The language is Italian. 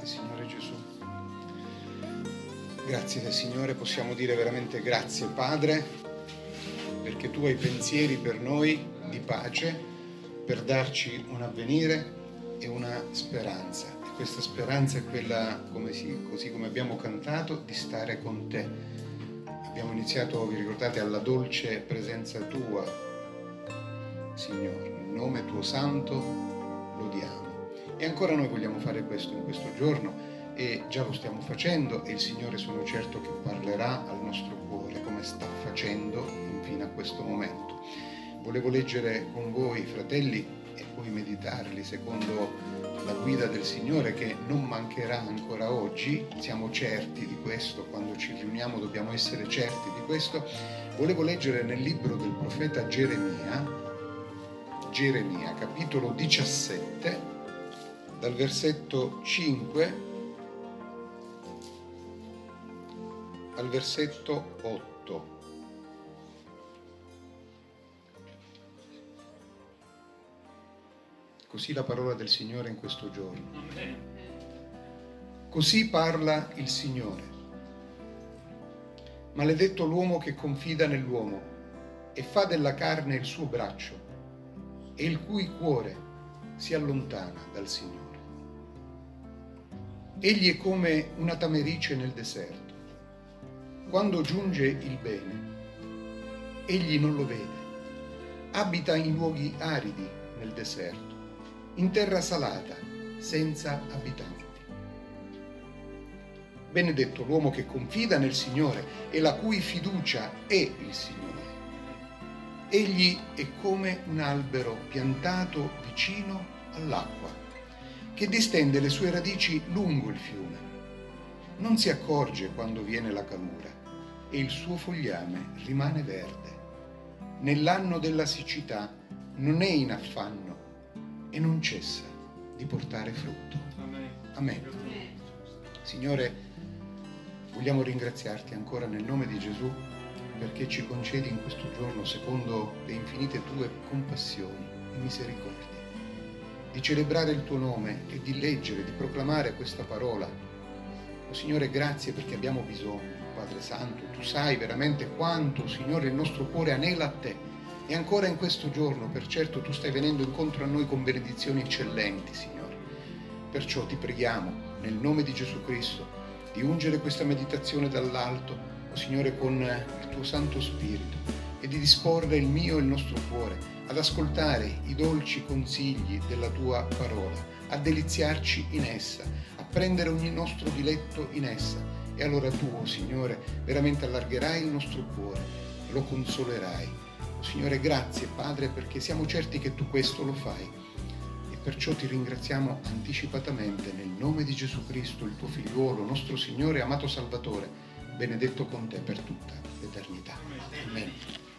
Signore Gesù. Grazie, Signore, possiamo dire veramente grazie, Padre, perché Tu hai pensieri per noi di pace, per darci un avvenire e una speranza. E questa speranza è quella, così come abbiamo cantato, di stare con Te. Abbiamo iniziato, vi ricordate, alla dolce presenza Tua, Signore. Nel nome Tuo santo lodiamo. E ancora noi vogliamo fare questo in questo giorno e già lo stiamo facendo e il Signore sono certo che parlerà al nostro cuore come sta facendo fino a questo momento. Volevo leggere con voi, fratelli, e poi meditarli secondo la guida del Signore che non mancherà ancora oggi, siamo certi di questo, quando ci riuniamo dobbiamo essere certi di questo. Volevo leggere nel libro del profeta Geremia, capitolo 17, dal versetto 5 al versetto 8. Così la parola del Signore in questo giorno. Così parla il Signore. Maledetto l'uomo che confida nell'uomo e fa della carne il suo braccio e il cui cuore si allontana dal Signore. Egli è come una tamerice nel deserto. Quando giunge il bene, egli non lo vede. Abita in luoghi aridi nel deserto, in terra salata, senza abitanti. Benedetto l'uomo che confida nel Signore e la cui fiducia è il Signore. Egli è come un albero piantato vicino all'acqua, che distende le sue radici lungo il fiume. Non si accorge quando viene la calura e il suo fogliame rimane verde. Nell'anno della siccità non è in affanno e non cessa di portare frutto. Amen. Signore, vogliamo ringraziarti ancora nel nome di Gesù perché ci concedi in questo giorno, secondo le infinite tue compassioni e misericordie, di celebrare il tuo nome e di leggere, di proclamare questa parola. Oh, Signore, grazie perché abbiamo bisogno, Padre Santo. Tu sai veramente quanto, Signore, il nostro cuore anela a te. E ancora in questo giorno, per certo, tu stai venendo incontro a noi con benedizioni eccellenti, Signore. Perciò ti preghiamo, nel nome di Gesù Cristo, di ungere questa meditazione dall'alto, oh Signore, con il tuo Santo Spirito e di disporre il mio e il nostro cuore ad ascoltare i dolci consigli della tua parola, a deliziarci in essa, a prendere ogni nostro diletto in essa. E allora tu, oh Signore, veramente allargherai il nostro cuore, lo consolerai. Oh Signore, grazie Padre, perché siamo certi che tu questo lo fai. E perciò ti ringraziamo anticipatamente nel nome di Gesù Cristo, il tuo figliuolo, nostro Signore, amato Salvatore, benedetto con te per tutta l'eternità. Amen.